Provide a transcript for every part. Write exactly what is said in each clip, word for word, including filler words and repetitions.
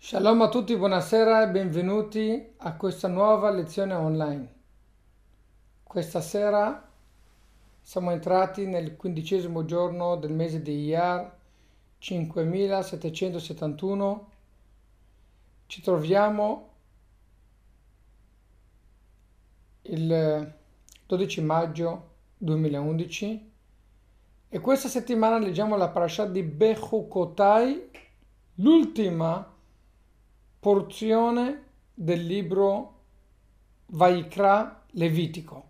Shalom a tutti, buonasera e benvenuti a questa nuova lezione online. Questa sera siamo entrati nel quindicesimo giorno del mese di Iyar, cinquemilasettecentosettantuno. Ci troviamo il dodici maggio duemilaundici e questa settimana leggiamo la parasha di Bechukotai, l'ultima porzione del libro Vaikra Levitico.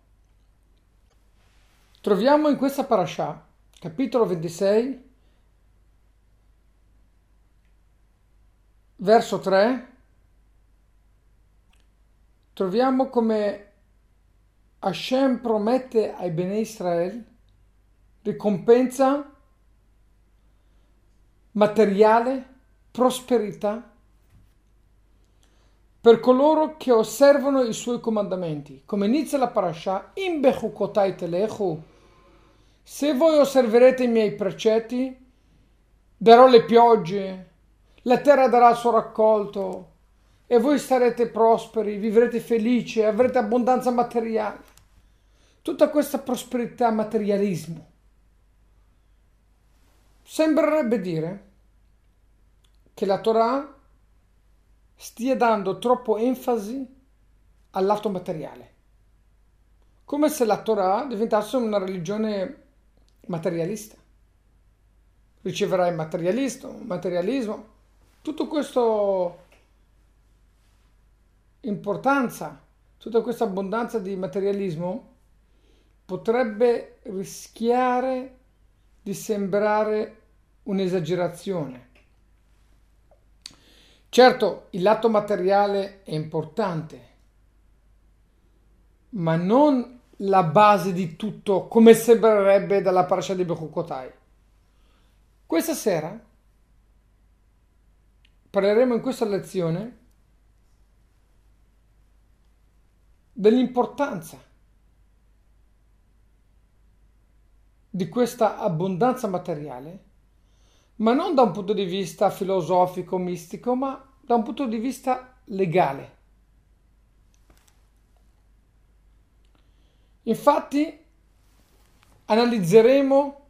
Troviamo in questa parasha, capitolo ventisei, verso tre, troviamo come Hashem promette ai Bnei Israel ricompensa materiale, prosperità, per coloro che osservano i suoi comandamenti. Come inizia la parasha, in bechukotai telechu, se voi osserverete i miei precetti, darò le piogge, la terra darà il suo raccolto, e voi sarete prosperi, vivrete felici, avrete abbondanza materiale. Tutta questa prosperità, materialismo, sembrerebbe dire che la Torah stia dando troppo enfasi al lato materiale, come se la Torah diventasse una religione materialista. Riceverai materialismo, materialismo, tutto questo importanza, tutta questa abbondanza di materialismo potrebbe rischiare di sembrare un'esagerazione. Certo, il lato materiale è importante, ma non la base di tutto, come sembrerebbe dalla parasha di Bechukotai. Questa sera parleremo in questa lezione dell'importanza di questa abbondanza materiale, ma non da un punto di vista filosofico, mistico, ma da un punto di vista legale. Infatti, analizzeremo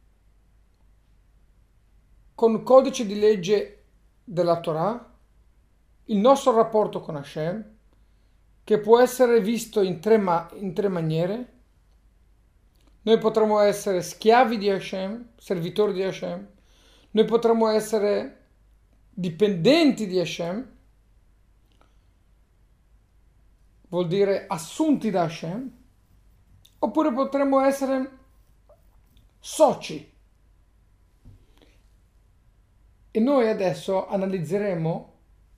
con il codice di legge della Torah il nostro rapporto con Hashem, che può essere visto in tre, ma- in tre maniere. Noi potremmo essere schiavi di Hashem, servitori di Hashem. Noi potremmo essere dipendenti di Hashem, vuol dire assunti da Hashem, oppure potremmo essere soci. E noi adesso analizzeremo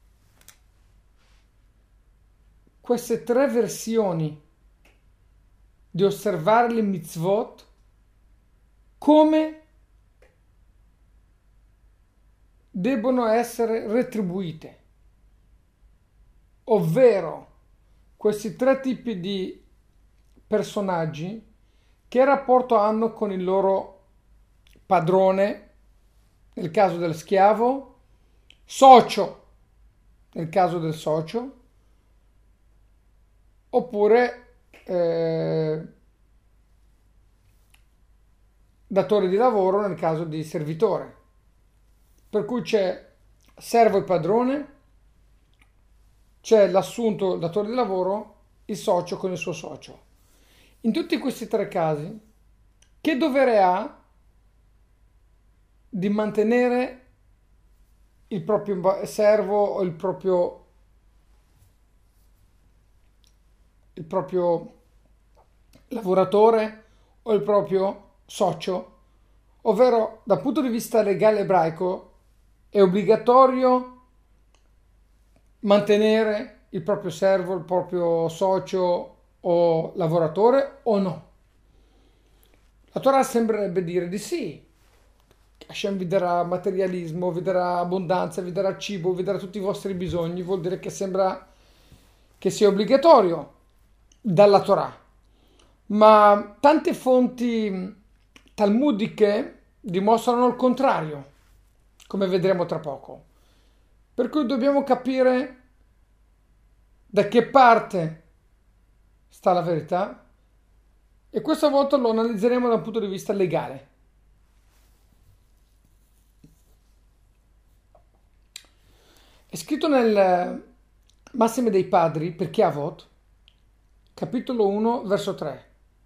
queste tre versioni di osservare le mitzvot come debbono essere retribuite, ovvero questi tre tipi di personaggi che rapporto hanno con il loro padrone nel caso del schiavo, socio nel caso del socio, oppure eh, datore di lavoro nel caso di servitore. Per cui c'è servo e padrone, c'è l'assunto, il datore di lavoro, il socio con il suo socio. In tutti questi tre casi, che dovere ha di mantenere il proprio servo o il proprio, il proprio lavoratore o il proprio socio? Ovvero, dal punto di vista legale ebraico, è obbligatorio mantenere il proprio servo, il proprio socio o lavoratore o no? La Torah sembrerebbe dire di sì. Hashem vi darà materialismo, vi darà abbondanza, vi darà cibo, vi darà tutti i vostri bisogni. Vuol dire che sembra che sia obbligatorio dalla Torah. Ma tante fonti talmudiche dimostrano il contrario, come vedremo tra poco. Per cui dobbiamo capire da che parte sta la verità e questa volta lo analizzeremo da un punto di vista legale. È scritto nel Massime dei Padri, perché Avot, capitolo uno, verso tre.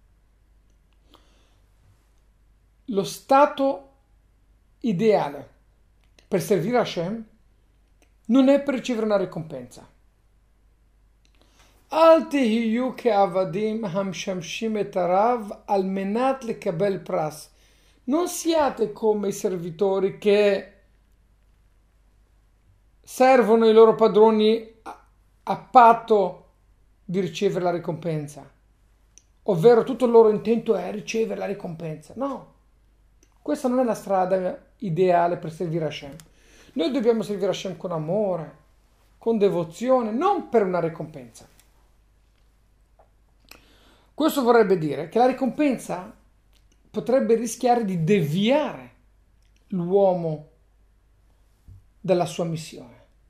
Lo stato ideale per servire Hashem non è per ricevere una ricompensa. Al tehiyu ke'avadim hamshamshim et harav al menat lekabel pras. Non siate come i servitori che servono i loro padroni a, a patto di ricevere la ricompensa, ovvero tutto il loro intento è ricevere la ricompensa. No, questa non è la strada ideale per servire Hashem. Noi dobbiamo servire Hashem con amore, con devozione, non per una ricompensa. Questo vorrebbe dire che la ricompensa potrebbe rischiare di deviare l'uomo dalla sua missione.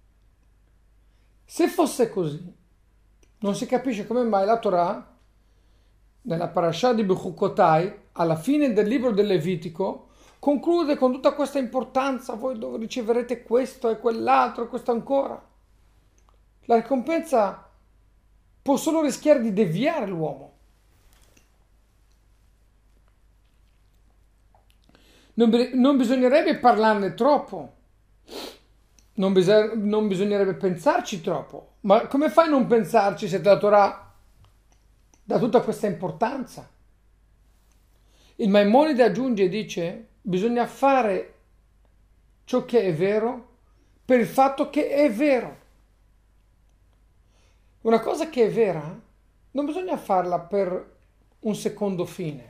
Se fosse così, non si capisce come mai la Torah, nella parasha di Bechukotai, alla fine del libro del Levitico, conclude con tutta questa importanza: voi dove riceverete questo e quell'altro e questo ancora. La ricompensa può solo rischiare di deviare l'uomo. Non, non bisognerebbe parlarne troppo. Non, bis- non bisognerebbe pensarci troppo. Ma come fai a non pensarci se la Torah dà tutta questa importanza? Il Maimonide aggiunge e dice: bisogna fare ciò che è vero per il fatto che è vero. Una cosa che è vera non bisogna farla per un secondo fine.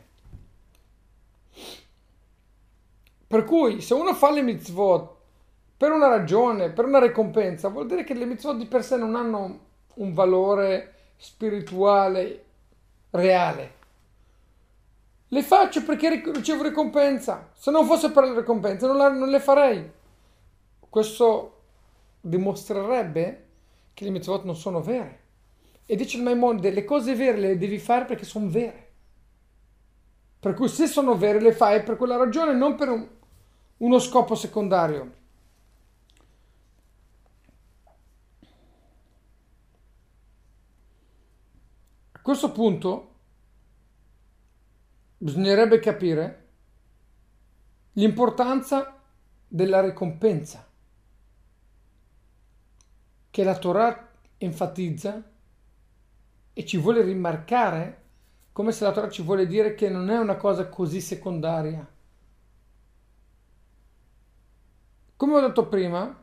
Per cui se uno fa le mitzvot per una ragione, per una ricompensa, vuol dire che le mitzvot di per sé non hanno un valore spirituale reale. Le faccio perché ricevo ricompensa. Se non fosse per la ricompensa non, la, non le farei. Questo dimostrerebbe che le mitzvot non sono vere. E dice il Maimonide: le cose vere le devi fare perché sono vere. Per cui se sono vere le fai per quella ragione, non per un, uno scopo secondario. A questo punto bisognerebbe capire l'importanza della ricompensa che la Torah enfatizza e ci vuole rimarcare, come se la Torah ci vuole dire che non è una cosa così secondaria. Come ho detto prima,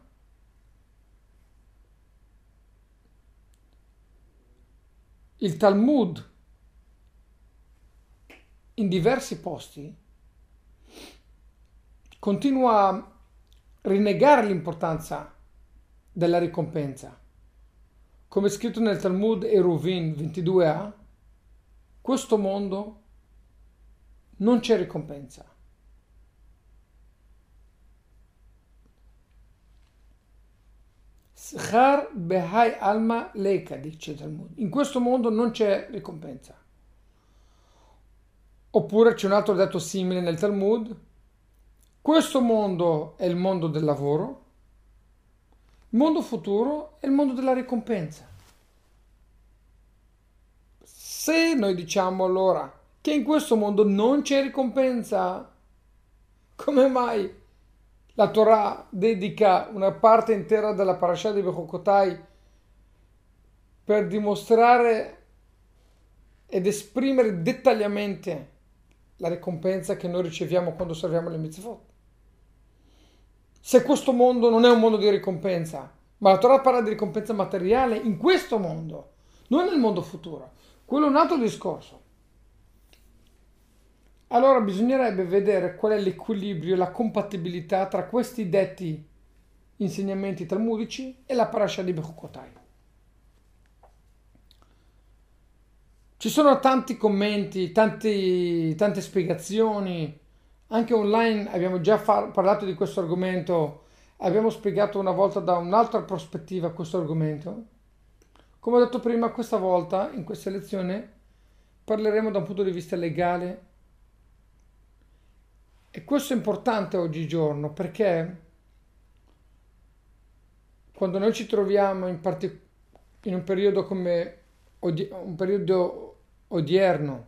il Talmud in diversi posti continua a rinnegare l'importanza della ricompensa. Come è scritto nel Talmud Eruvin ventidue a, questo mondo non c'è ricompensa. Schar behai alma leika, dice il Talmud. In questo mondo non c'è ricompensa. Oppure c'è un altro detto simile nel Talmud: questo mondo è il mondo del lavoro, il mondo futuro è il mondo della ricompensa. Se noi diciamo allora che in questo mondo non c'è ricompensa, come mai la Torah dedica una parte intera della parasha di Bechukotai per dimostrare ed esprimere dettagliatamente la ricompensa che noi riceviamo quando serviamo le mitzvot? Se questo mondo non è un mondo di ricompensa, ma la Torah parla di ricompensa materiale in questo mondo, non nel mondo futuro, quello è un altro discorso. Allora bisognerebbe vedere qual è l'equilibrio e la compatibilità tra questi detti insegnamenti talmudici e la parasha di Bechukotai. Ci sono tanti commenti, tanti, tante spiegazioni, anche online abbiamo già far, parlato di questo argomento abbiamo spiegato una volta da un'altra prospettiva questo argomento. Come ho detto prima, questa volta, in questa lezione, parleremo da un punto di vista legale. E questo è importante oggigiorno perché quando noi ci troviamo in, partic- in un periodo come odi- un periodo odierno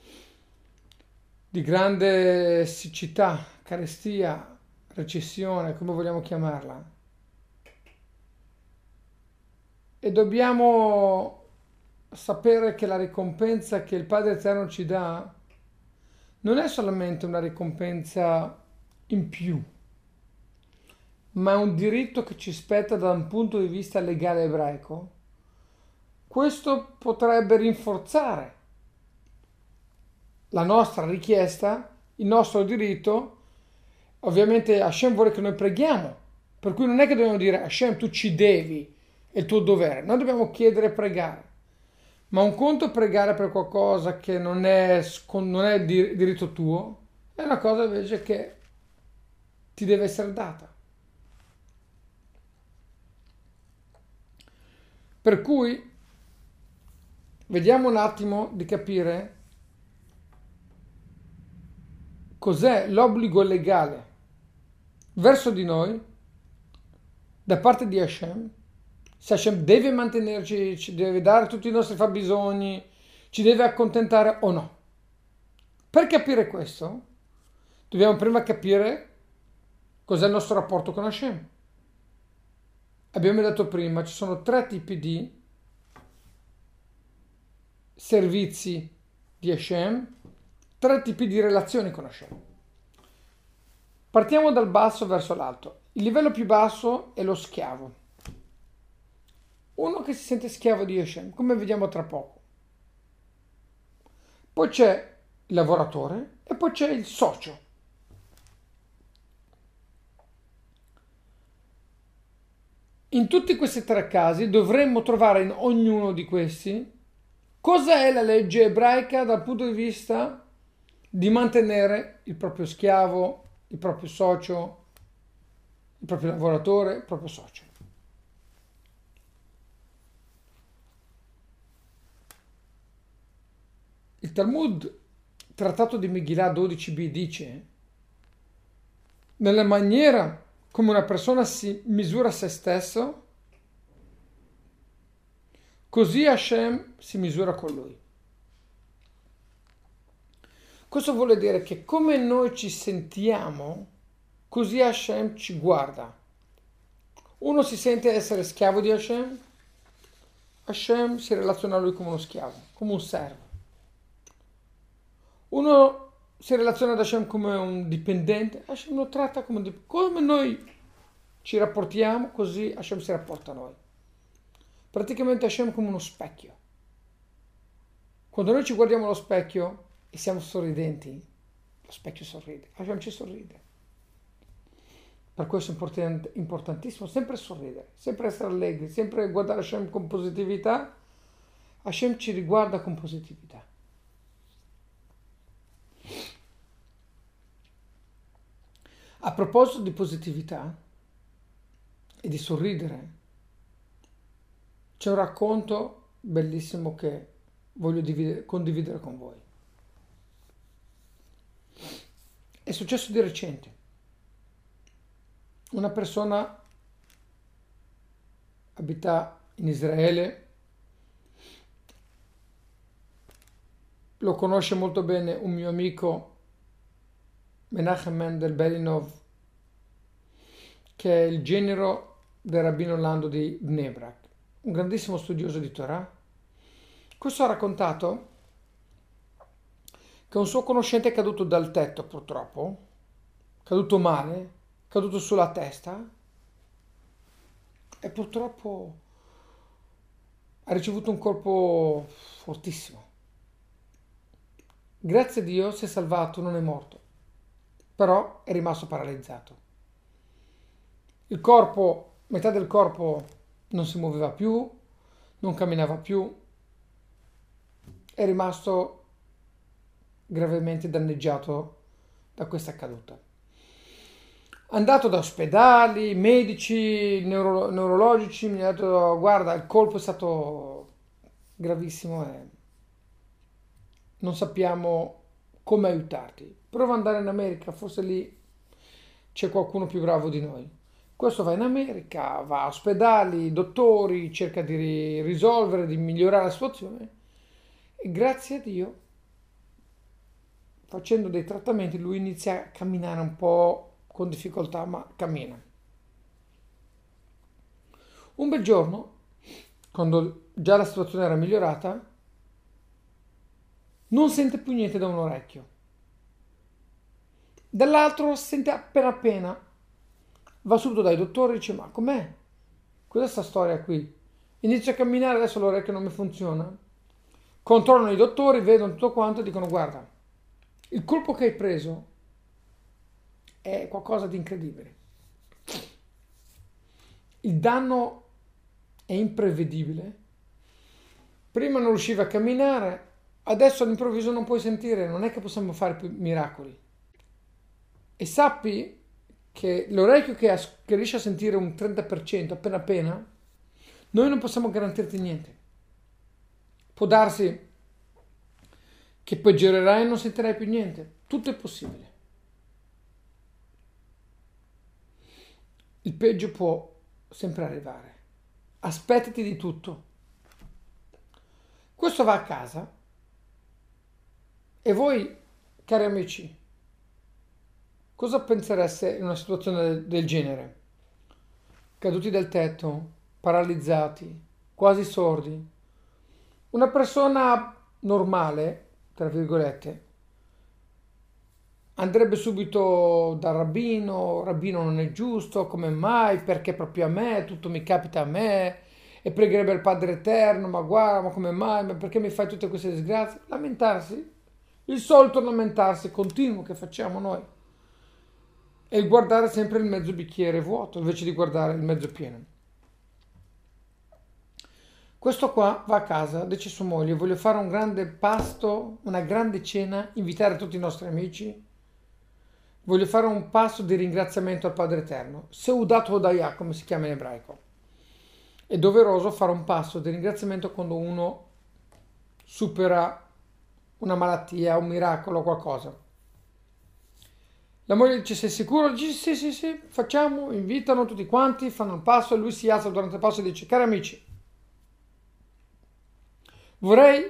di grande siccità, carestia, recessione, come vogliamo chiamarla, e dobbiamo sapere che la ricompensa che il Padre Eterno ci dà non è solamente una ricompensa in più, ma è un diritto che ci spetta da un punto di vista legale ebraico. Questo potrebbe rinforzare la nostra richiesta, il nostro diritto. Ovviamente Hashem vuole che noi preghiamo, per cui non è che dobbiamo dire Hashem tu ci devi, è il tuo dovere. Noi dobbiamo chiedere e pregare. Ma un conto è pregare per qualcosa che non è, non è diritto tuo, è una cosa invece che ti deve essere data. Per cui vediamo un attimo di capire cos'è l'obbligo legale verso di noi da parte di Hashem. Se Hashem deve mantenerci, ci deve dare tutti i nostri fabbisogni, ci deve accontentare o no. Per capire questo, dobbiamo prima capire cos'è il nostro rapporto con Hashem. Abbiamo detto prima, ci sono tre tipi di servizi di Hashem, tre tipi di relazioni con Hashem. Partiamo dal basso verso l'alto. Il livello più basso è lo schiavo. Uno che si sente schiavo di Hashem, come vediamo tra poco. Poi c'è il lavoratore e poi c'è il socio. In tutti questi tre casi dovremmo trovare in ognuno di questi cosa è la legge ebraica dal punto di vista di mantenere il proprio schiavo, il proprio socio, il proprio lavoratore, il proprio socio. Il Talmud, trattato di Megillah dodici b, dice: nella maniera come una persona si misura se stesso, così Hashem si misura con lui. Questo vuole dire che come noi ci sentiamo, così Hashem ci guarda. Uno si sente essere schiavo di Hashem, Hashem si relaziona a lui come uno schiavo, come un servo. Uno si relaziona ad Hashem come un dipendente, Hashem lo tratta come un dipendente. Come noi ci rapportiamo, così Hashem si rapporta a noi. Praticamente Hashem è come uno specchio. Quando noi ci guardiamo allo specchio e siamo sorridenti, lo specchio sorride, Hashem ci sorride. Per questo è important- importantissimo sempre sorridere, sempre essere allegri, sempre guardare Hashem con positività. Hashem ci riguarda con positività. A proposito di positività e di sorridere, c'è un racconto bellissimo che voglio dividere, condividere con voi. È successo di recente. Una persona abita in Israele, lo conosce molto bene un mio amico, Menachem Mendel Belinov, che è il genero del rabbino Lando di Bnei Brak, un grandissimo studioso di Torah. Questo ha raccontato che un suo conoscente è caduto dal tetto, purtroppo, caduto male, caduto sulla testa e purtroppo ha ricevuto un colpo fortissimo. Grazie a Dio si è salvato, non è morto, però è rimasto paralizzato. Il corpo, metà del corpo non si muoveva più, non camminava più, è rimasto gravemente danneggiato da questa caduta. Andato da ospedali, medici, neuro- neurologici, mi hanno detto guarda, il colpo è stato gravissimo e non sappiamo come aiutarti. Prova ad andare in America, forse lì c'è qualcuno più bravo di noi. Questo va in America, va a ospedali, dottori, cerca di ri- risolvere, di migliorare la situazione e grazie a Dio, facendo dei trattamenti, lui inizia a camminare un po' con difficoltà, ma cammina. Un bel giorno, quando già la situazione era migliorata, non sente più niente da un orecchio. Dall'altro sente appena appena. Va subito dai dottori e dice ma com'è? Cos'è sta storia qui? Inizia a camminare, adesso l'orecchio non mi funziona. Controllano i dottori, vedono tutto quanto e dicono guarda, il colpo che hai preso è qualcosa di incredibile. Il danno è imprevedibile. Prima non riuscivi a camminare, adesso all'improvviso non puoi sentire, non è che possiamo fare più miracoli. E sappi che l'orecchio che, ha- che riesce a sentire un trenta per cento appena appena, noi non possiamo garantirti niente. Può darsi che peggiorerai e non sentirai più niente. Tutto è possibile. Il peggio può sempre arrivare. Aspettati di tutto. Questo va a casa e voi, cari amici, cosa pensereste in una situazione del, del genere? Caduti dal tetto, paralizzati, quasi sordi. Una persona normale, tra virgolette, andrebbe subito dal rabbino, rabbino non è giusto, come mai, perché proprio a me, tutto mi capita a me, e pregherebbe il Padre Eterno, ma guarda, ma come mai, ma perché mi fai tutte queste disgrazie? Lamentarsi, il solito lamentarsi continuo che facciamo noi, e il guardare sempre il mezzo bicchiere vuoto, invece di guardare il mezzo pieno. Questo qua va a casa, dice a sua moglie, voglio fare un grande pasto, una grande cena, invitare tutti i nostri amici. Voglio fare un passo di ringraziamento al Padre Eterno. Seudat Hodaya, come si chiama in ebraico. È doveroso fare un passo di ringraziamento quando uno supera una malattia, un miracolo, qualcosa. La moglie dice, sei sicuro? Dice, sì, sì, sì, facciamo, invitano tutti quanti, fanno il passo e lui si alza durante il passo e dice, cari amici, vorrei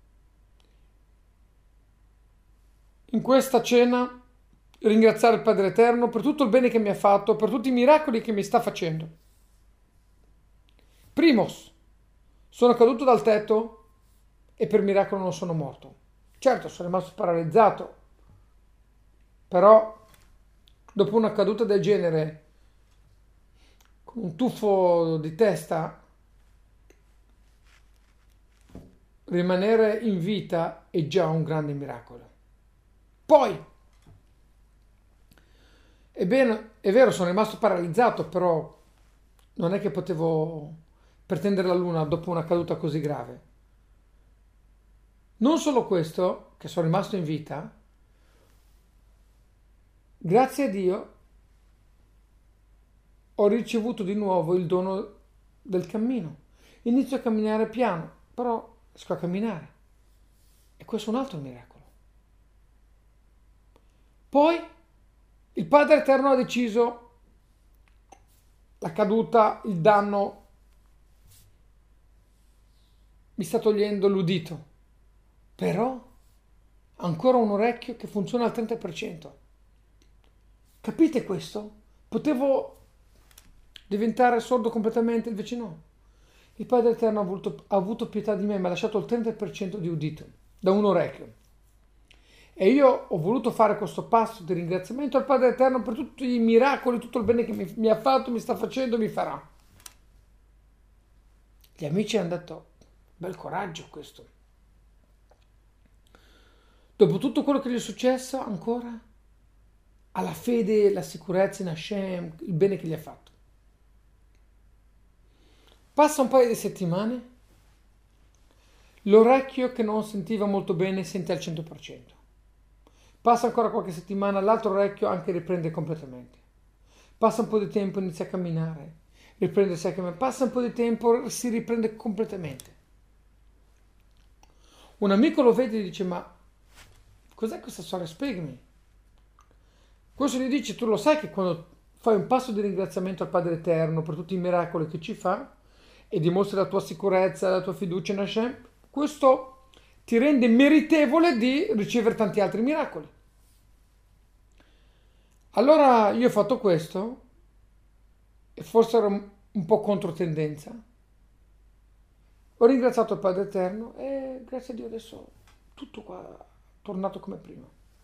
in questa cena ringraziare il Padre Eterno per tutto il bene che mi ha fatto, per tutti i miracoli che mi sta facendo. Primos, sono caduto dal tetto e per miracolo non sono morto. Certo, sono rimasto paralizzato, però dopo una caduta del genere, con un tuffo di testa, rimanere in vita è già un grande miracolo. Poi, ebbene, è vero, sono rimasto paralizzato, però non è che potevo pretendere la luna dopo una caduta così grave. Non solo questo, che sono rimasto in vita, grazie a Dio ho ricevuto di nuovo il dono del cammino. Inizio a camminare piano, però riesco a camminare. E questo è un altro miracolo. Poi il Padre Eterno ha deciso la caduta, il danno, mi sta togliendo l'udito. Però ancora un orecchio che funziona al trenta per cento. Capite questo? Potevo diventare sordo completamente, invece no. Il Padre Eterno ha avuto, ha avuto pietà di me, mi ha lasciato il trenta per cento di udito da un orecchio. E io ho voluto fare questo passo di ringraziamento al Padre Eterno per tutti i miracoli, tutto il bene che mi, mi ha fatto, mi sta facendo e mi farà. Gli amici hanno detto, bel coraggio questo. Dopo tutto quello che gli è successo, ancora ha la fede, la sicurezza in Hashem, il bene che gli ha fatto. Passa un paio di settimane, l'orecchio che non sentiva molto bene sente al cento per cento. Passa ancora qualche settimana, l'altro orecchio anche riprende completamente. passa un po' di tempo, inizia a camminare, riprendersi a camminare, passa un po' di tempo, si riprende completamente. Un amico lo vede e dice: ma cos'è questa storia? Spiegami. Questo gli dice: tu lo sai che quando fai un passo di ringraziamento al Padre Eterno per tutti i miracoli che ci fa e dimostri la tua sicurezza, la tua fiducia in Hashem, questo ti rende meritevole di ricevere tanti altri miracoli. Allora io ho fatto questo e forse ero un po' controtendenza. Ho ringraziato il Padre Eterno e grazie a Dio adesso tutto qua è tornato come prima.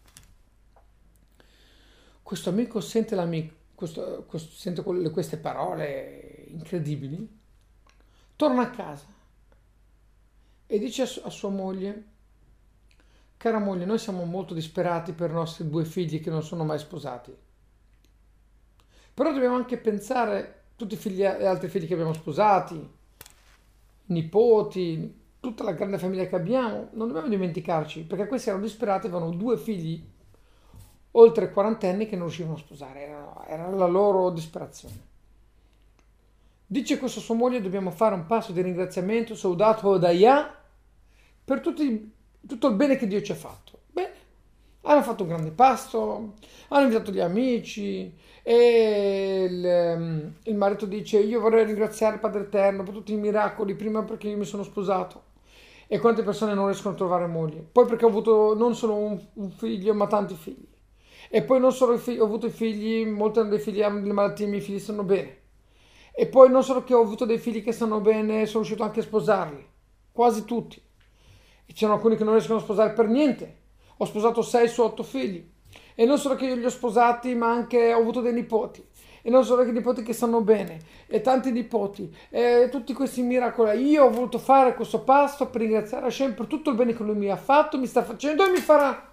Questo amico sente, l'amico, questo, questo, sente queste parole incredibili, torna a casa e dice a, a sua moglie: cara moglie, noi siamo molto disperati per i nostri due figli che non sono mai sposati, però dobbiamo anche pensare a tutti i figli, gli altri figli che abbiamo sposati, nipoti, tutta la grande famiglia che abbiamo, non dobbiamo dimenticarci, perché questi erano disperati, avevano due figli oltre quarantenni che non riuscivano a sposare, era, era la loro disperazione. Dice questo sua moglie: dobbiamo fare un passo di ringraziamento, Seudat Hodaya, per tutti, tutto il bene che Dio ci ha fatto. Bene, hanno fatto un grande pasto, hanno invitato gli amici e il, il marito dice: io vorrei ringraziare il Padre Eterno per tutti i miracoli, prima perché io mi sono sposato e quante persone non riescono a trovare moglie, poi perché ho avuto non solo un, un figlio ma tanti figli, e poi non solo figli, ho avuto i figli, molti dei figli hanno delle malattie, i miei figli stanno bene, e poi non solo che ho avuto dei figli che stanno bene, sono riuscito anche a sposarli, quasi tutti, e c'erano alcuni che non riescono a sposare per niente. Ho sposato sei su otto figli, e non solo che io li ho sposati, ma anche ho avuto dei nipoti, e non solo che nipoti che stanno bene, e tanti nipoti, e tutti questi miracoli. Io ho voluto fare questo pasto per ringraziare Hashem per tutto il bene che lui mi ha fatto, mi sta facendo e mi farà.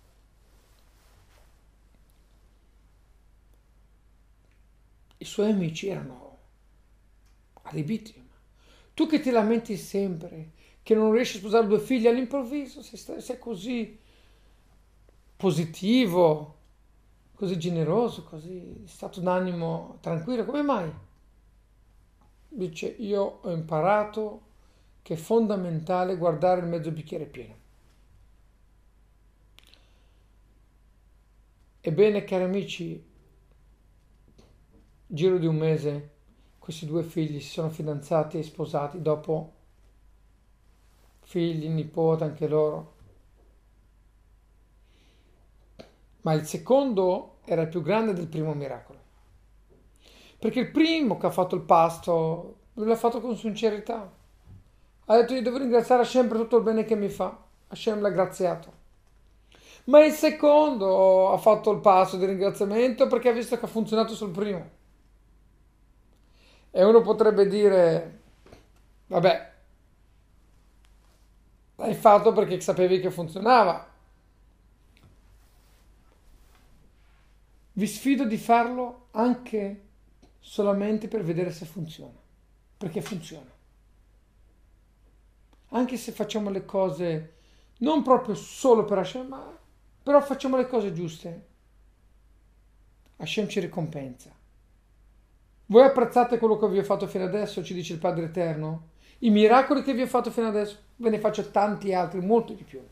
I suoi amici erano allibiti. Tu che ti lamenti sempre che non riesci a sposare due figli, all'improvviso sei, sei così positivo, così generoso, così stato d'animo tranquillo, come mai? Dice: io ho imparato che è fondamentale guardare il mezzo bicchiere pieno. Ebbene, cari amici, giro di un mese questi due figli si sono fidanzati e sposati, dopo figli, nipoti anche loro. Ma il secondo era il più grande del primo miracolo, perché il primo che ha fatto il pasto l'ha fatto con sincerità, ha detto: io devo ringraziare Hashem per tutto il bene che mi fa, Hashem l'ha graziato. Ma il secondo ha fatto il passo di ringraziamento perché ha visto che ha funzionato sul primo. E uno potrebbe dire: vabbè, l'hai fatto perché sapevi che funzionava. Vi sfido di farlo anche solamente per vedere se funziona, perché funziona. Anche se facciamo le cose non proprio solo per Hashem, ma però facciamo le cose giuste, Hashem ci ricompensa. Voi apprezzate quello che vi ho fatto fino adesso, ci dice il Padre Eterno? I miracoli che vi ho fatto fino adesso, ve ne faccio tanti altri, molto di più.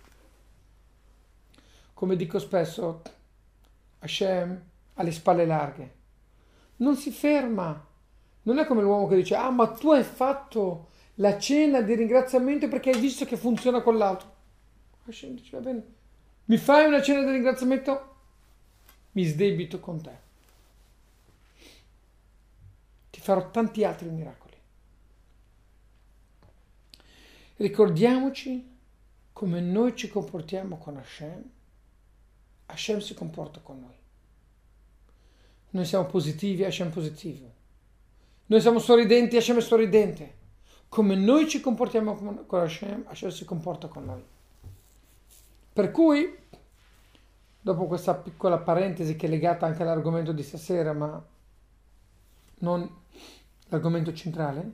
Come dico spesso, Hashem ha le spalle larghe, non si ferma, non è come l'uomo che dice: ah, ma tu hai fatto la cena di ringraziamento perché hai visto che funziona con l'altro. Hashem dice: va bene, mi fai una cena di ringraziamento? Mi sdebito con te. Ti farò tanti altri miracoli. Ricordiamoci come noi ci comportiamo con Hashem, Hashem si comporta con noi. Noi siamo positivi, Hashem è positivo. Noi siamo sorridenti, Hashem è sorridente. Come noi ci comportiamo con Hashem, Hashem si comporta con noi. Per cui, dopo questa piccola parentesi che è legata anche all'argomento di stasera, ma non l'argomento centrale,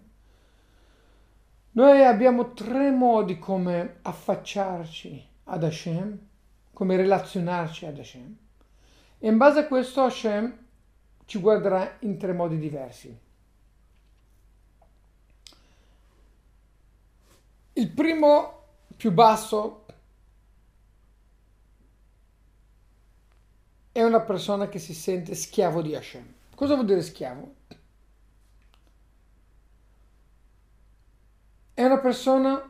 noi abbiamo tre modi come affacciarci ad Hashem, come relazionarci ad Hashem, e in base a questo Hashem ci guarderà in tre modi diversi. Il primo, più basso, è una persona che si sente schiavo di Hashem. Cosa vuol dire schiavo? È una persona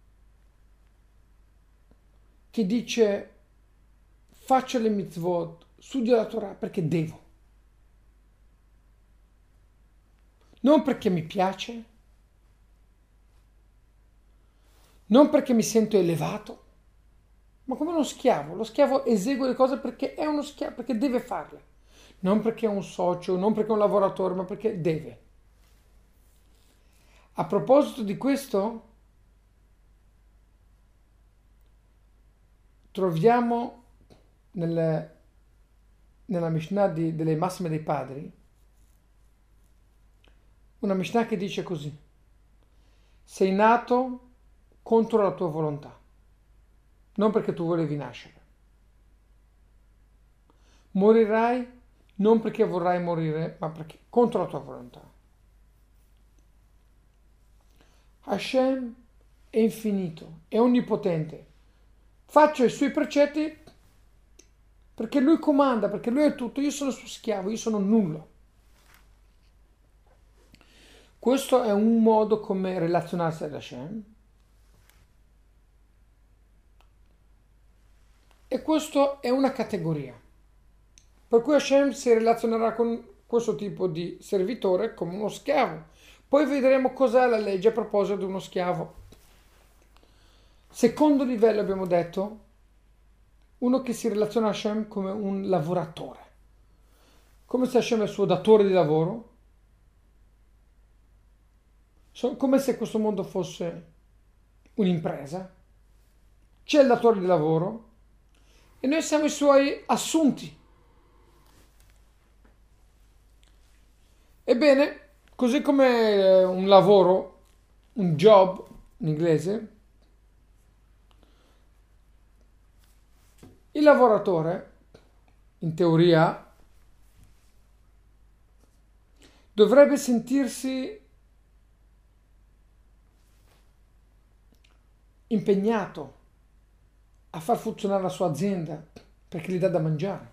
che dice faccio le mitzvot, studio la Torah perché devo. Non perché mi piace, non perché mi sento elevato, ma come uno schiavo. Lo schiavo esegue le cose perché è uno schiavo, perché deve farle. Non perché è un socio, non perché è un lavoratore, ma perché deve. A proposito di questo, troviamo nelle, nella Mishnah di, delle Massime dei Padri una Mishnah che dice così: sei nato contro la tua volontà, non perché tu volevi nascere. Morirai non perché vorrai morire, ma perché contro la tua volontà. Hashem è infinito, è onnipotente. Faccio i suoi precetti perché lui comanda, perché lui è tutto. Io sono il suo schiavo, io sono nulla. Questo è un modo come relazionarsi ad Hashem. E questo è una categoria. Per cui Hashem si relazionerà con questo tipo di servitore come uno schiavo. Poi vedremo cos'è la legge a proposito di uno schiavo. Secondo livello abbiamo detto, uno che si relaziona a Hashem come un lavoratore. Come se Hashem è il suo datore di lavoro. Come se questo mondo fosse un'impresa. C'è il datore di lavoro e noi siamo i suoi assunti. Ebbene, così come un lavoro, un job in inglese, il lavoratore, in teoria, dovrebbe sentirsi impegnato a far funzionare la sua azienda perché gli dà da mangiare.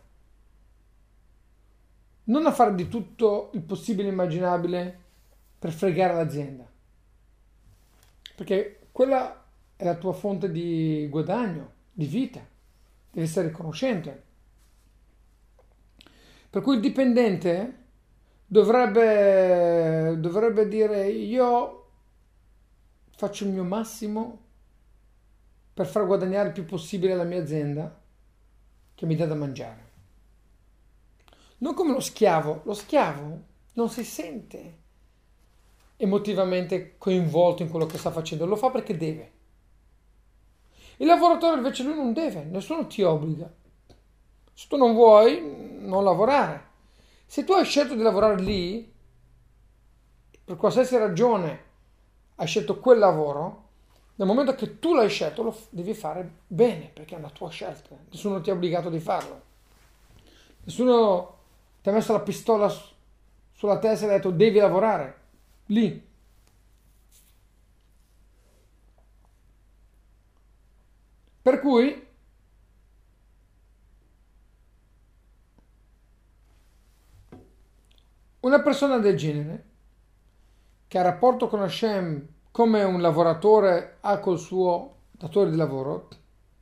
Non a fare di tutto il possibile e immaginabile per fregare l'azienda. Perché quella è la tua fonte di guadagno, di vita. Devi essere riconoscente. Per cui il dipendente dovrebbe, dovrebbe dire: io faccio il mio massimo per far guadagnare il più possibile la mia azienda che mi dà da mangiare. Non come lo schiavo. Lo schiavo non si sente emotivamente coinvolto in quello che sta facendo, lo fa perché deve. Il lavoratore invece lui non deve, nessuno ti obbliga. Se tu non vuoi, non lavorare. Se tu hai scelto di lavorare lì, per qualsiasi ragione hai scelto quel lavoro, nel momento che tu l'hai scelto lo devi fare bene, perché è una tua scelta. Nessuno ti ha obbligato di farlo. Nessuno ti ha messo la pistola sulla testa e ha detto devi lavorare lì. Per cui una persona del genere che ha rapporto con Hashem come un lavoratore ha col suo datore di lavoro,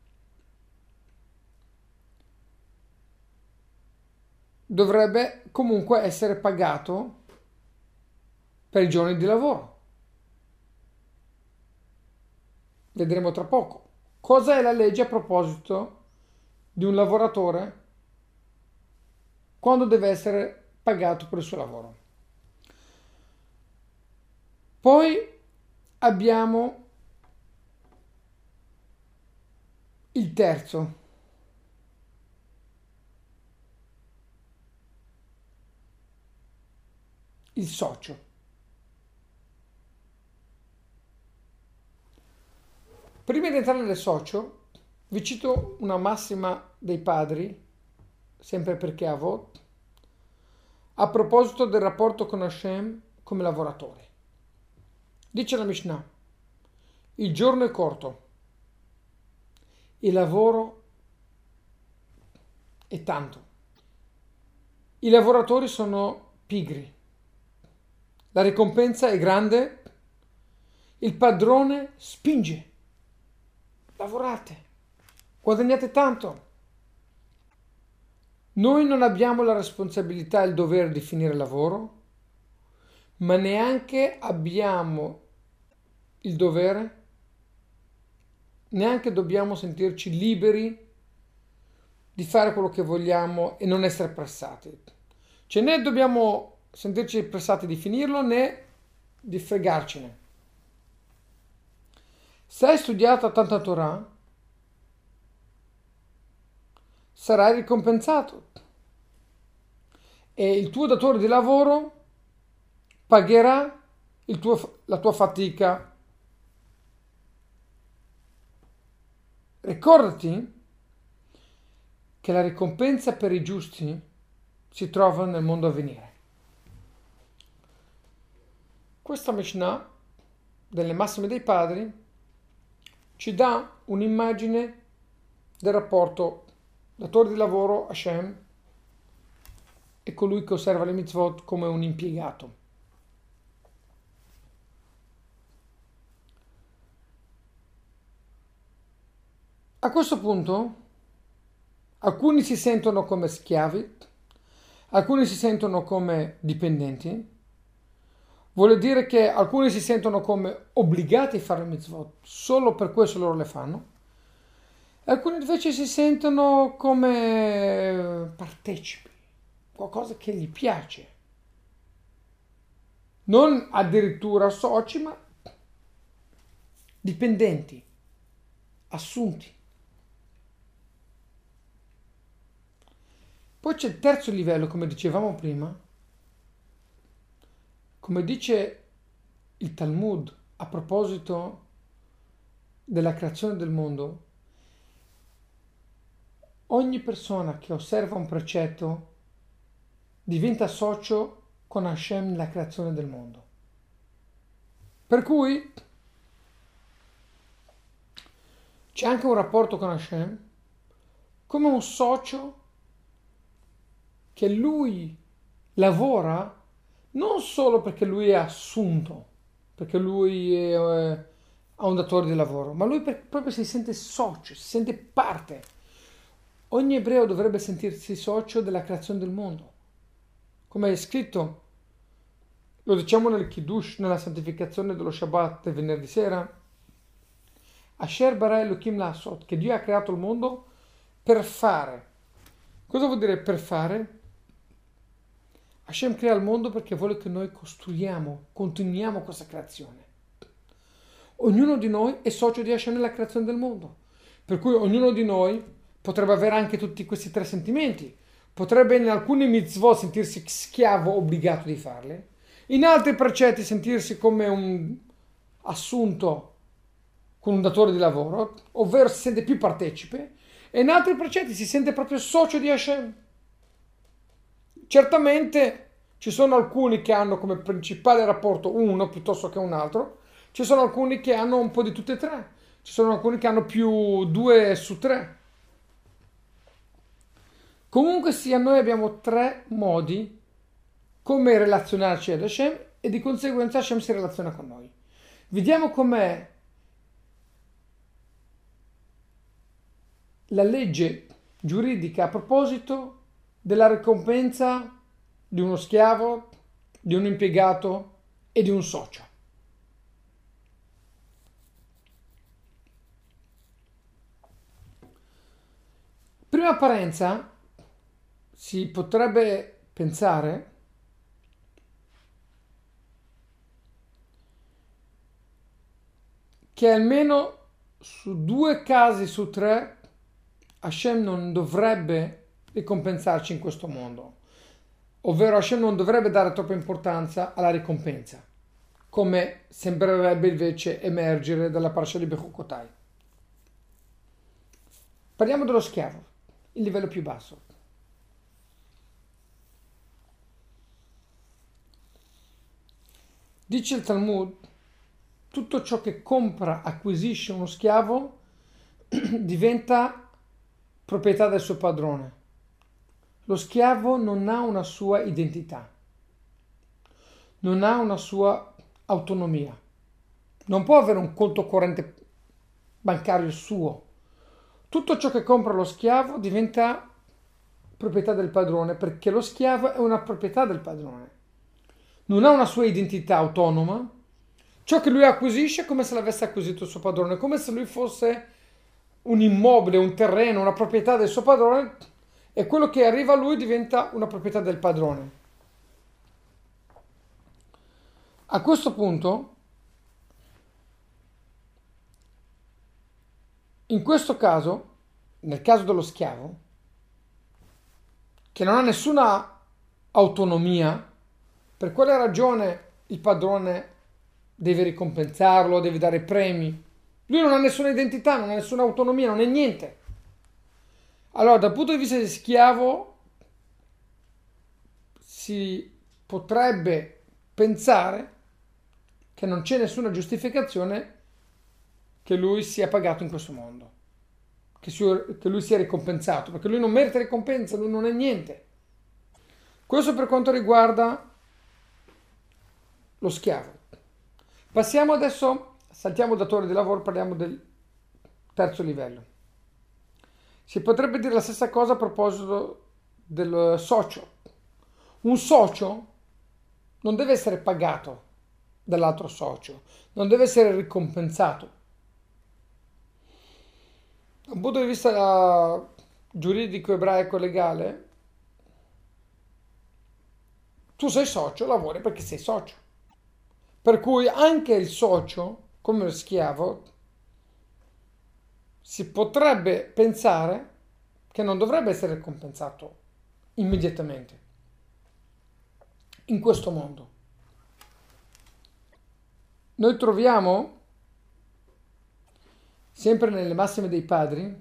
dovrebbe comunque essere pagato per i giorni di lavoro. Vedremo tra poco. Cosa è la legge a proposito di un lavoratore quando deve essere pagato per il suo lavoro? Poi abbiamo il terzo. Il socio. Prima di entrare nel socio, vi cito una massima dei padri, sempre perché Avot. a proposito del rapporto con Hashem come lavoratori. Dice la Mishnah, il giorno è corto, il lavoro è tanto, i lavoratori sono pigri, la ricompensa è grande, il padrone spinge, lavorate, guadagnate tanto. Noi non abbiamo la responsabilità e il dovere di finire il lavoro, ma neanche abbiamo il dovere, neanche dobbiamo sentirci liberi di fare quello che vogliamo e non essere pressati. Cioè né dobbiamo sentirci pressati di finirlo né di fregarcene. Se hai studiato tanta Torah, sarai ricompensato e il tuo datore di lavoro pagherà il tuo, la tua fatica. Ricordati che la ricompensa per i giusti si trova nel mondo a venire. Questa Mishnah delle massime dei padri ci dà un'immagine del rapporto datore di lavoro Hashem e colui che osserva le mitzvot come un impiegato. A questo punto alcuni si sentono come schiavi, alcuni si sentono come dipendenti, vuol dire che alcuni si sentono come obbligati a fare le mitzvot, solo per questo loro le fanno, e alcuni invece si sentono come partecipi, qualcosa che gli piace, non addirittura soci, ma dipendenti, assunti. Poi c'è il terzo livello, come dicevamo prima, come dice il Talmud a proposito della creazione del mondo, ogni persona che osserva un precetto diventa socio con Hashem nella creazione del mondo. Per cui c'è anche un rapporto con Hashem come un socio che lui lavora non solo perché lui è assunto, perché lui è, eh, ha un datore di lavoro, ma lui per, proprio si sente socio, si sente parte. Ogni ebreo dovrebbe sentirsi socio della creazione del mondo. Come è scritto, lo diciamo nel Kiddush, nella santificazione dello Shabbat del venerdì sera, Asher bara Elohim lasot, che Dio ha creato il mondo per fare. Cosa vuol dire per fare? Hashem crea il mondo perché vuole che noi costruiamo, continuiamo questa creazione. Ognuno di noi è socio di Hashem nella creazione del mondo. Per cui ognuno di noi potrebbe avere anche tutti questi tre sentimenti. Potrebbe in alcuni mitzvot sentirsi schiavo obbligato di farle, in altri precetti sentirsi come un assunto con un datore di lavoro, ovvero si sente più partecipe, e in altri precetti si sente proprio socio di Hashem. Certamente ci sono alcuni che hanno come principale rapporto uno piuttosto che un altro, ci sono alcuni che hanno un po' di tutte e tre, ci sono alcuni che hanno più due su tre. Comunque sia, noi abbiamo tre modi come relazionarci ad Hashem e di conseguenza Hashem si relaziona con noi. Vediamo com'è la legge giuridica a proposito della ricompensa di uno schiavo, di un impiegato e di un socio. Prima apparenza si potrebbe pensare che almeno su due casi su tre Hashem non dovrebbe ricompensarci in questo mondo, ovvero Hashem non dovrebbe dare troppa importanza alla ricompensa, come sembrerebbe invece emergere dalla parasha di Bechukotai. Parliamo dello schiavo, il livello più basso. Dice il Talmud, tutto ciò che compra, acquisisce uno schiavo diventa proprietà del suo padrone. Lo schiavo non ha una sua identità, non ha una sua autonomia, non può avere un conto corrente bancario suo. Tutto ciò che compra lo schiavo diventa proprietà del padrone, perché lo schiavo è una proprietà del padrone. Non ha una sua identità autonoma. Ciò che lui acquisisce è come se l'avesse acquisito il suo padrone, come se lui fosse un immobile, un terreno, una proprietà del suo padrone, e quello che arriva a lui diventa una proprietà del padrone. A questo punto, in questo caso, nel caso dello schiavo, che non ha nessuna autonomia, per quale ragione il padrone deve ricompensarlo, deve dare premi? Lui non ha nessuna identità, non ha nessuna autonomia, non è niente. Allora, dal punto di vista di schiavo, si potrebbe pensare che non c'è nessuna giustificazione che lui sia pagato in questo mondo, che, si, che lui sia ricompensato, perché lui non merita ricompensa, lui non è niente. Questo per quanto riguarda lo schiavo. Passiamo adesso, saltiamo datore di lavoro, parliamo del terzo livello. Si potrebbe dire la stessa cosa a proposito del socio. Un socio non deve essere pagato dall'altro socio, non deve essere ricompensato. Da un punto di vista giuridico, ebraico, legale, tu sei socio, lavori perché sei socio. Per cui anche il socio, come lo schiavo, si potrebbe pensare che non dovrebbe essere ricompensato immediatamente in questo mondo. Noi troviamo sempre nelle massime dei padri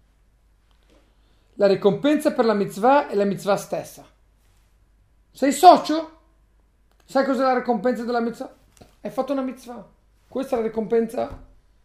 la ricompensa per la mitzvah e la mitzvah stessa. Sei socio? Sai cos'è la ricompensa della mitzvah? Hai fatto una mitzvah. Questa è la ricompensa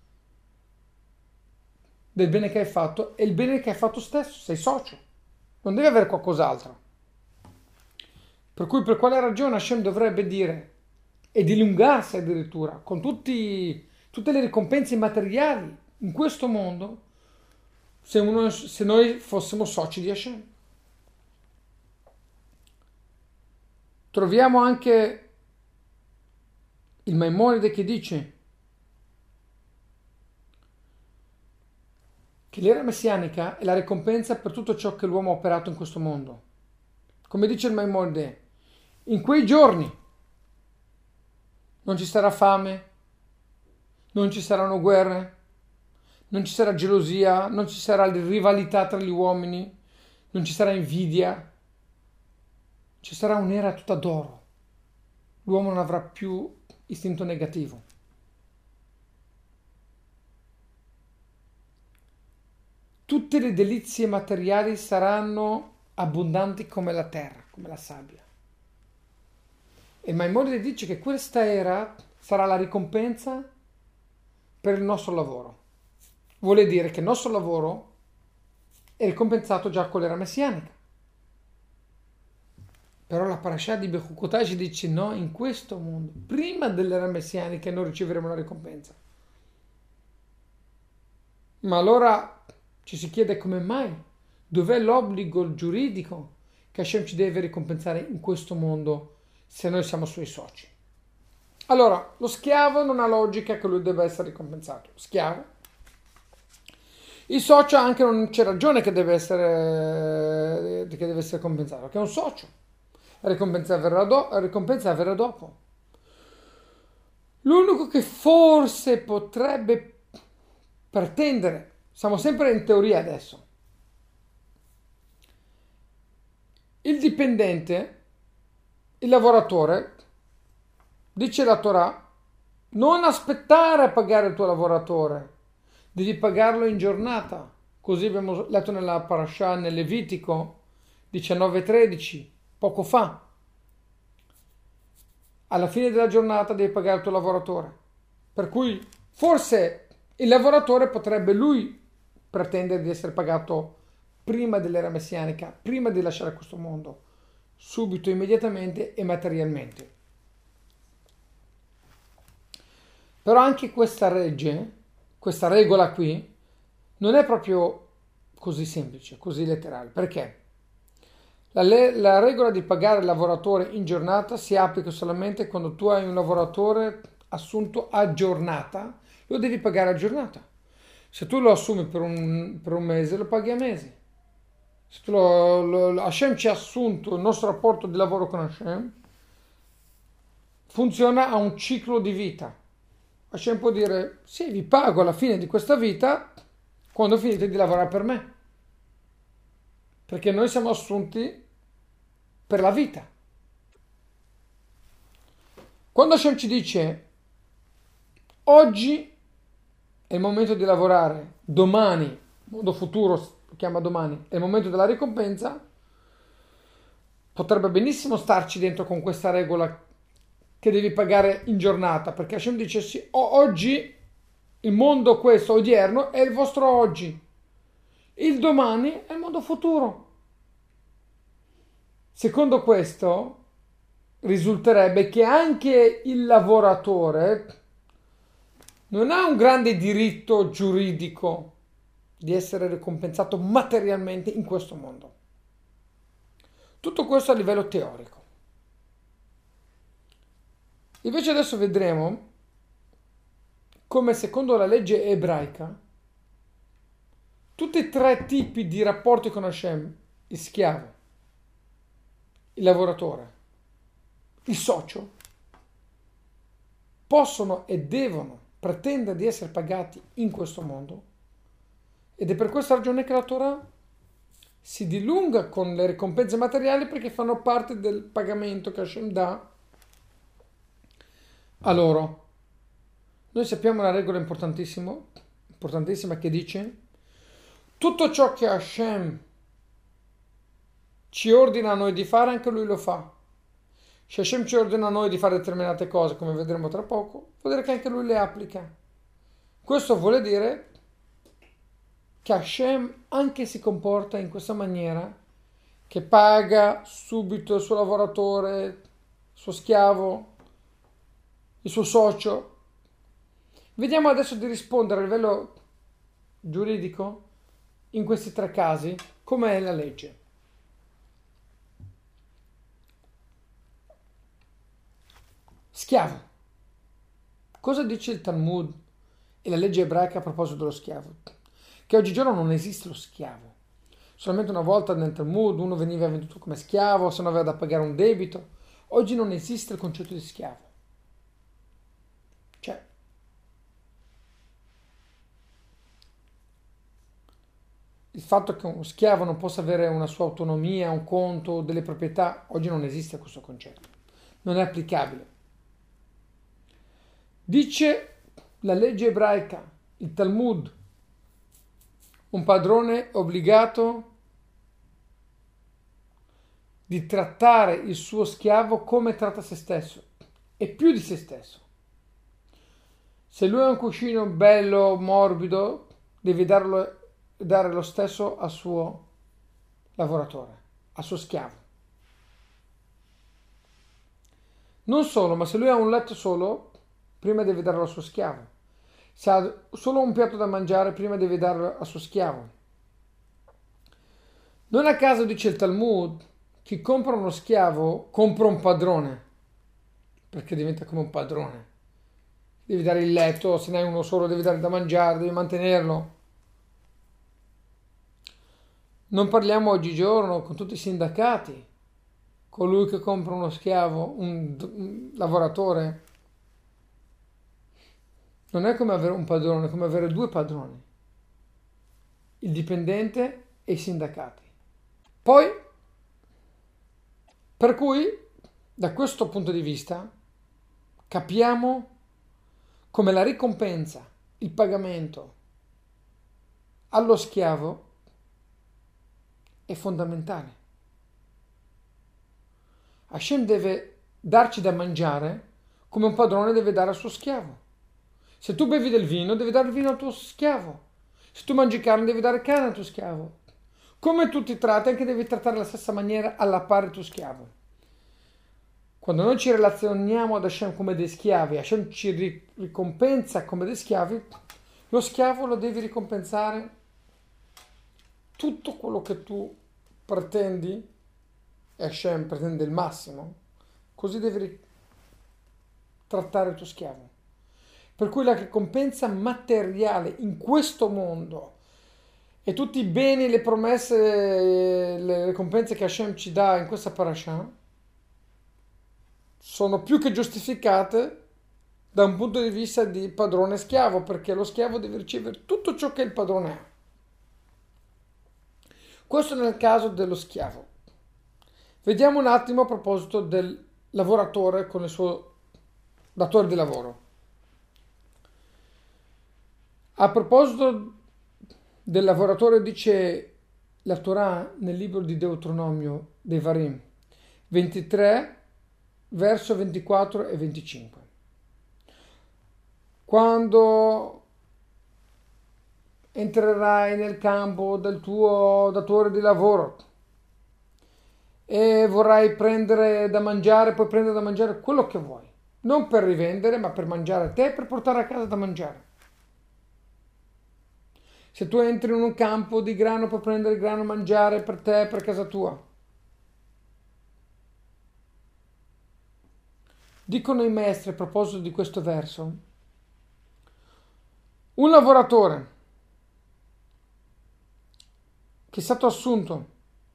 del bene che hai fatto e il bene che hai fatto stesso. Sei socio. Non devi avere qualcos'altro. Per cui per quale ragione Hashem dovrebbe dire e dilungarsi addirittura con tutti, tutte le ricompense materiali in questo mondo se, uno, se noi fossimo soci di Hashem? Troviamo anche il Maimonide che dice che l'era messianica è la ricompensa per tutto ciò che l'uomo ha operato in questo mondo. Come dice il Maimonide, in quei giorni non ci sarà fame, non ci saranno guerre, non ci sarà gelosia, non ci sarà rivalità tra gli uomini, non ci sarà invidia, ci sarà un'era tutta d'oro. L'uomo non avrà più istinto negativo. Tutte le delizie materiali saranno abbondanti come la terra, come la sabbia. E Maimonide dice che questa era sarà la ricompensa per il nostro lavoro. Vuole dire che il nostro lavoro è ricompensato già con l'era messianica. Però la parasha di Bechukotai ci dice no, in questo mondo, prima dell'era messianica noi riceveremo la ricompensa. Ma allora ci si chiede come mai, dov'è l'obbligo giuridico che Hashem ci deve ricompensare in questo mondo se noi siamo suoi soci? Allora, lo schiavo non ha logica che lui debba essere ricompensato. Schiavo. Il socio anche non c'è ragione che deve essere, che deve essere compensato, che è un socio. La ricompensa verrà, do, la ricompensa verrà dopo. L'unico che forse potrebbe pretendere, siamo sempre in teoria adesso, il dipendente, il lavoratore, dice la Torah, non aspettare a pagare il tuo lavoratore, devi pagarlo in giornata. Così abbiamo letto nella parasha, nel Levitico diciannove tredici, poco fa. alla fine della giornata devi pagare il tuo lavoratore. Per cui forse il lavoratore potrebbe lui pretendere di essere pagato prima dell'era messianica, prima di lasciare questo mondo, subito, immediatamente e materialmente. Però anche questa legge, questa regola qui, non è proprio così semplice, così letterale. Perché? La, le- la regola di pagare il lavoratore in giornata si applica solamente quando tu hai un lavoratore assunto a giornata, lo devi pagare a giornata. Se tu lo assumi per un, per un mese, lo paghi a mese. Se tu lo, lo- Hashem ci ha assunto, il nostro rapporto di lavoro con Hashem funziona a un ciclo di vita. Hashem può dire, sì, vi pago alla fine di questa vita quando finite di lavorare per me. Perché noi siamo assunti per la vita. Quando Hashem ci dice, oggi è il momento di lavorare, domani, mondo futuro lo chiama domani, è il momento della ricompensa, potrebbe benissimo starci dentro con questa regola che devi pagare in giornata, perché Hashem dice sì, oggi il mondo questo odierno è il vostro oggi, il domani è il mondo futuro. Secondo questo risulterebbe che anche il lavoratore non ha un grande diritto giuridico di essere ricompensato materialmente in questo mondo. Tutto questo a livello teorico. Invece adesso vedremo come secondo la legge ebraica tutti e tre tipi di rapporti con Hashem, il schiavo, il lavoratore, il socio, possono e devono pretendere di essere pagati in questo mondo, ed è per questa ragione che la Torah si dilunga con le ricompense materiali, perché fanno parte del pagamento che Hashem dà a loro. Noi sappiamo una regola importantissima, importantissima che dice: tutto ciò che Hashem ci ordina a noi di fare, anche lui lo fa. Se Hashem ci ordina a noi di fare determinate cose, come vedremo tra poco, vuol dire che anche lui le applica. Questo vuole dire che Hashem anche si comporta in questa maniera, che paga subito il suo lavoratore, il suo schiavo, il suo socio. Vediamo adesso di rispondere a livello giuridico in questi tre casi come è la legge. Schiavo. Cosa dice il Talmud e la legge ebraica a proposito dello schiavo? Che oggigiorno non esiste lo schiavo. Solamente una volta nel Talmud uno veniva venduto come schiavo se non aveva da pagare un debito. Oggi non esiste il concetto di schiavo. Cioè, il fatto che uno schiavo non possa avere una sua autonomia, un conto, delle proprietà, oggi non esiste questo concetto. Non è applicabile. Dice la legge ebraica, il Talmud, un padrone è obbligato di trattare il suo schiavo come tratta se stesso e più di se stesso. Se lui ha un cuscino bello, morbido, devi darlo, dare lo stesso al suo lavoratore, al suo schiavo. Non solo, ma se lui ha un letto solo, prima devi darlo al suo schiavo. Se ha solo un piatto da mangiare, prima devi darlo al suo schiavo. Non a caso dice il Talmud, chi compra uno schiavo compra un padrone, perché diventa come un padrone. Devi dare il letto, se ne hai uno solo devi dare da mangiare, devi mantenerlo. Non parliamo oggigiorno con tutti i sindacati, colui che compra uno schiavo, un, un lavoratore, non è come avere un padrone, è come avere due padroni, il dipendente e i sindacati. Poi, per cui, da questo punto di vista, capiamo come la ricompensa, il pagamento allo schiavo è fondamentale. Hashem deve darci da mangiare come un padrone deve dare al suo schiavo. Se tu bevi del vino, devi dare il vino al tuo schiavo. Se tu mangi carne, devi dare carne al tuo schiavo. Come tu ti tratti, anche devi trattare alla stessa maniera alla pari il tuo schiavo. Quando noi ci relazioniamo ad Hashem come dei schiavi, Hashem ci ricompensa come dei schiavi, lo schiavo lo devi ricompensare tutto quello che tu pretendi, e Hashem pretende il massimo, così devi trattare il tuo schiavo. Per cui la ricompensa materiale in questo mondo e tutti i beni, le promesse, le ricompense che Hashem ci dà in questa parasha sono più che giustificate da un punto di vista di padrone e schiavo, perché lo schiavo deve ricevere tutto ciò che il padrone ha. Questo nel caso dello schiavo. Vediamo un attimo a proposito del lavoratore con il suo datore di lavoro. A proposito del lavoratore, dice la Torah nel libro di Deuteronomio dei Varim ventitré, verso ventiquattro e venticinque. Quando entrerai nel campo del tuo datore di lavoro e vorrai prendere da mangiare, puoi prendere da mangiare quello che vuoi, non per rivendere, ma per mangiare a te e per portare a casa da mangiare. Se tu entri in un campo di grano, puoi prendere il grano e mangiare per te e per casa tua. Dicono i maestri a proposito di questo verso: un lavoratore che è stato assunto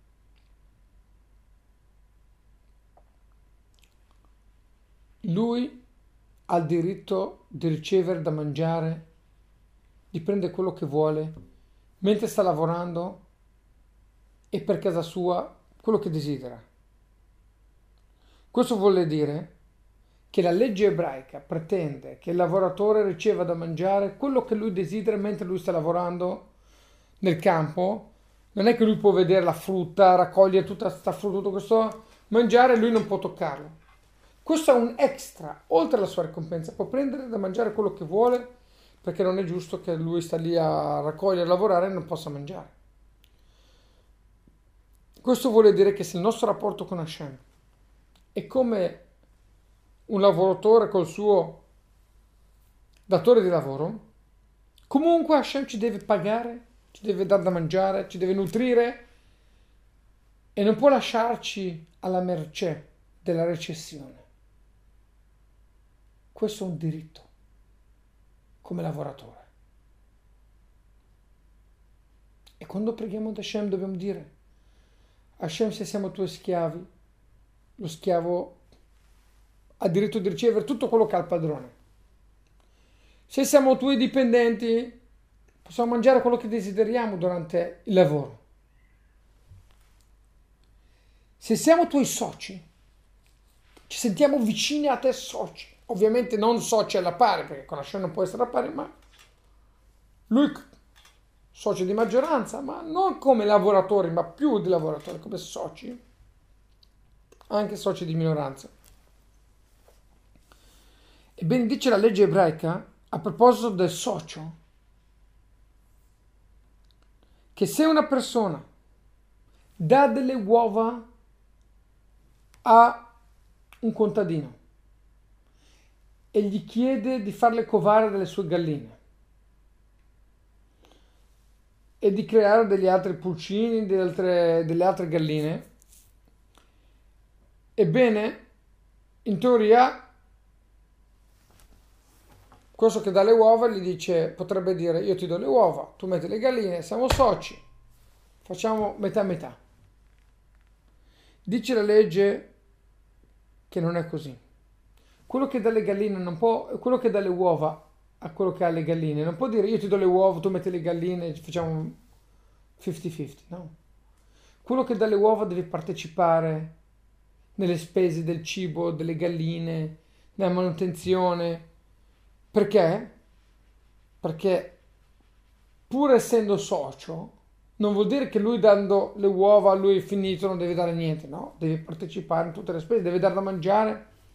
lui ha il diritto di ricevere da mangiare, di prendere quello che vuole mentre sta lavorando e per casa sua quello che desidera. Questo vuol dire che la legge ebraica pretende che il lavoratore riceva da mangiare quello che lui desidera mentre lui sta lavorando nel campo. Non è che lui può vedere la frutta, raccogliere tutta questa frutta, tutto questo mangiare, e lui non può toccarlo. Questo è un extra, oltre alla sua ricompensa. Può prendere da mangiare quello che vuole, perché non è giusto che lui sta lì a raccogliere, a lavorare e non possa mangiare. Questo vuole dire che se il nostro rapporto con Hashem è come un lavoratore col suo datore di lavoro, comunque Hashem ci deve pagare, ci deve dare da mangiare, ci deve nutrire e non può lasciarci alla mercé della recessione. Questo è un diritto come lavoratore. E quando preghiamo ad Hashem dobbiamo dire: Hashem, se siamo tuoi schiavi, lo schiavo ha diritto di ricevere tutto quello che ha il padrone. Se siamo tuoi dipendenti, possiamo mangiare quello che desideriamo durante il lavoro. Se siamo tuoi soci, ci sentiamo vicini a te soci. Ovviamente non soci alla pari, perché con Hashem non può essere alla pari, ma lui socio di maggioranza, ma non come lavoratori, ma più di lavoratori, come soci, anche soci di minoranza. Ebbene, dice la legge ebraica a proposito del socio che se una persona dà delle uova a un contadino e gli chiede di farle covare delle sue galline e di creare degli altri pulcini, delle altre, delle altre galline, ebbene, in teoria, questo che dà le uova gli dice, potrebbe dire: io ti do le uova, tu metti le galline, siamo soci, facciamo metà metà. Dice la legge che non è così. Quello che dà le galline non può, quello che dà le uova a quello che ha le galline non può dire: io ti do le uova, tu metti le galline, facciamo cinquanta cinquanta, no. Quello che dà le uova deve partecipare nelle spese del cibo, delle galline, nella manutenzione. Perché? Perché pur essendo socio non vuol dire che lui dando le uova a lui è finito, non deve dare niente, no, deve partecipare in tutte le spese, deve dare da mangiare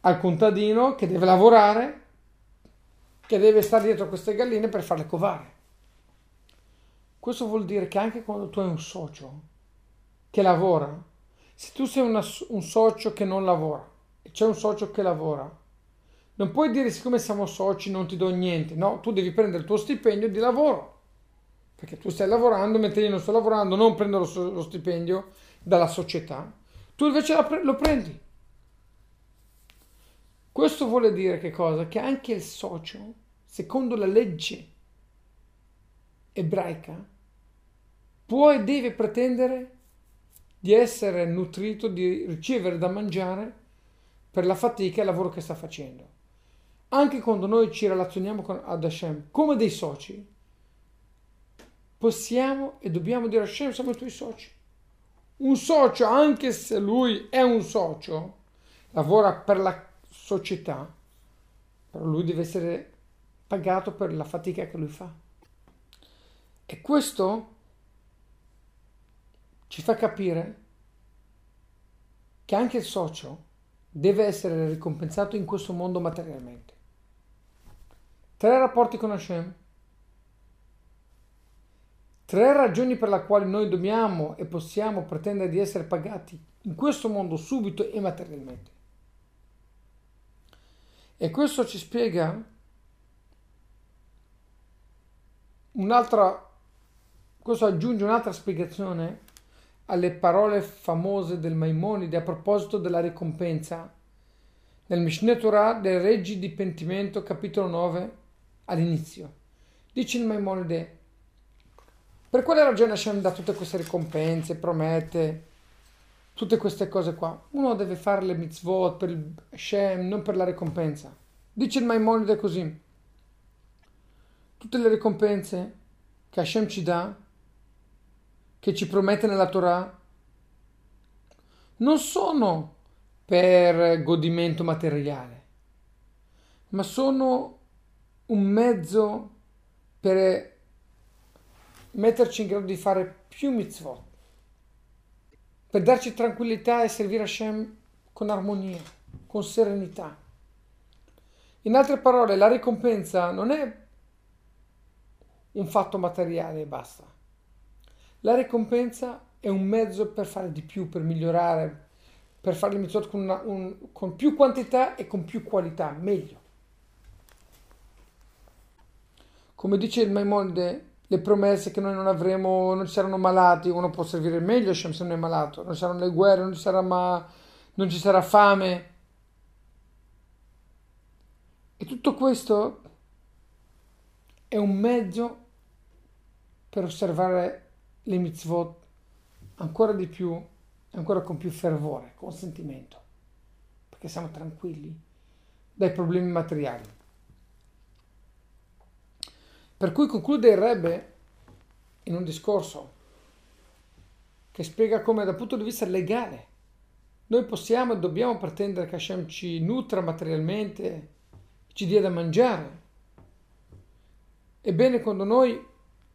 al contadino che deve lavorare, che deve stare dietro queste galline per farle covare. Questo vuol dire che anche quando tu hai un socio che lavora, se tu sei una, un socio che non lavora e c'è un socio che lavora, non puoi dire siccome siamo soci non ti do niente. No, tu devi prendere il tuo stipendio di lavoro, perché tu stai lavorando mentre io non sto lavorando, non prendo lo, lo stipendio dalla società, tu invece lo prendi. Questo vuole dire che cosa? Che anche il socio, secondo la legge ebraica, può e deve pretendere di essere nutrito, di ricevere da mangiare per la fatica e il lavoro che sta facendo. Anche quando noi ci relazioniamo con ad Hashem come dei soci, possiamo e dobbiamo dire a Hashem siamo i tuoi soci. Un socio, anche se lui è un socio, lavora per la società, però lui deve essere pagato per la fatica che lui fa. E questo ci fa capire che anche il socio deve essere ricompensato in questo mondo materialmente. Tre rapporti con Hashem, tre ragioni per le quali noi dobbiamo e possiamo pretendere di essere pagati in questo mondo subito e materialmente. E questo ci spiega un'altra, questo aggiunge un'altra spiegazione alle parole famose del Maimonide a proposito della ricompensa nel Mishneh Torah dei Reggi di Pentimento, capitolo nove, all'inizio. Dice il Maimonide: per quale ragione Hashem dà tutte queste ricompense, promette tutte queste cose qua? Uno deve fare le mitzvot per il Hashem, non per la ricompensa. Dice il Maimonide così: tutte le ricompense che Hashem ci dà, che ci promette nella Torah, non sono per godimento materiale, ma sono un mezzo per metterci in grado di fare più mitzvot, per darci tranquillità e servire Hashem con armonia, con serenità. In altre parole, la ricompensa non è un fatto materiale e basta. La ricompensa è un mezzo per fare di più, per migliorare, per fare le mitzvot con, una, un, con più quantità e con più qualità, meglio. Come dice il Maimonide, le promesse che noi non avremo, non ci saranno malati, uno può servire meglio Hashem se non è malato, non ci saranno le guerre, non ci sarà, ma, non ci sarà fame. E tutto questo è un mezzo per osservare le mitzvot ancora di più, ancora con più fervore, con sentimento, perché siamo tranquilli dai problemi materiali. Per cui conclude il Rebbe in un discorso che spiega come dal punto di vista legale noi possiamo e dobbiamo pretendere che Hashem ci nutra materialmente, ci dia da mangiare. Ebbene, quando noi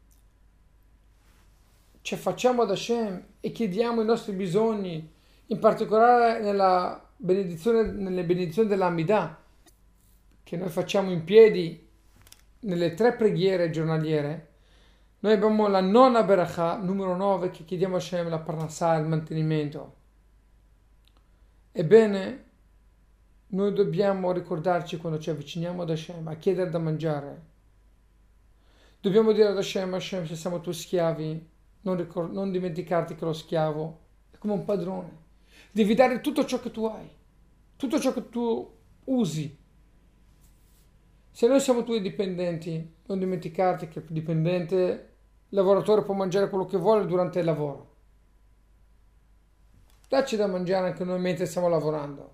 ci affacciamo ad Hashem e chiediamo i nostri bisogni, in particolare nella benedizione, nelle benedizioni dell'Amidah, che noi facciamo in piedi nelle tre preghiere giornaliere, noi abbiamo la nona Berachà, numero nove, che chiediamo a Hashem la parnassà, il mantenimento. Ebbene, noi dobbiamo ricordarci quando ci avviciniamo ad Hashem a chiedere da mangiare. Dobbiamo dire ad Hashem: Hashem, se siamo tuoi schiavi, non, ricor- non dimenticarti che lo schiavo è come un padrone. Devi dare tutto ciò che tu hai, tutto ciò che tu usi. Se noi siamo tuoi dipendenti, non dimenticarti che il dipendente, il lavoratore può mangiare quello che vuole durante il lavoro. Dacci da mangiare anche noi mentre stiamo lavorando.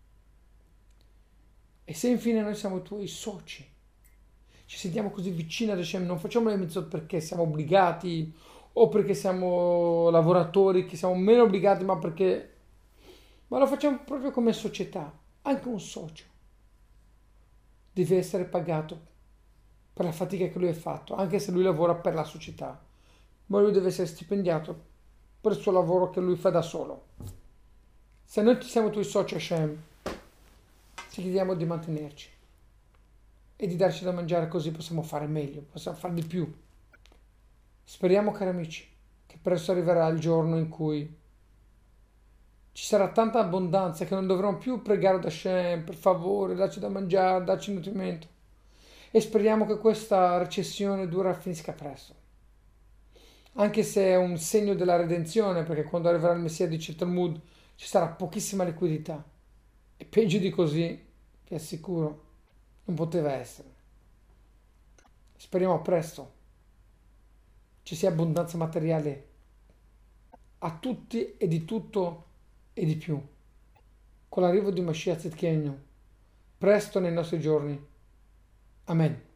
E se infine noi siamo tuoi soci, ci sentiamo così vicini ad Hashem, non facciamo le mitzvot perché siamo obbligati o perché siamo lavoratori, che siamo meno obbligati, ma perché... ma lo facciamo proprio come società. Anche un socio deve essere pagato per la fatica che lui ha fatto, anche se lui lavora per la società, ma lui deve essere stipendiato per il suo lavoro che lui fa da solo. Se noi siamo tuoi soci Hashem, ti chiediamo di mantenerci e di darci da mangiare, così possiamo fare meglio, possiamo fare di più. Speriamo, cari amici, che presto arriverà il giorno in cui ci sarà tanta abbondanza che non dovremo più pregare da Hashem, per favore, dacci da mangiare, dacci nutrimento. E speriamo che questa recessione dura finisca presto. Anche se è un segno della redenzione, perché quando arriverà il Messia, dice il Talmud, ci sarà pochissima liquidità. E peggio di così, vi assicuro, non poteva essere. Speriamo presto ci sia abbondanza materiale a tutti e di tutto e di più. Con l'arrivo di Mashiach Tzidkenu, presto nei nostri giorni. Amen.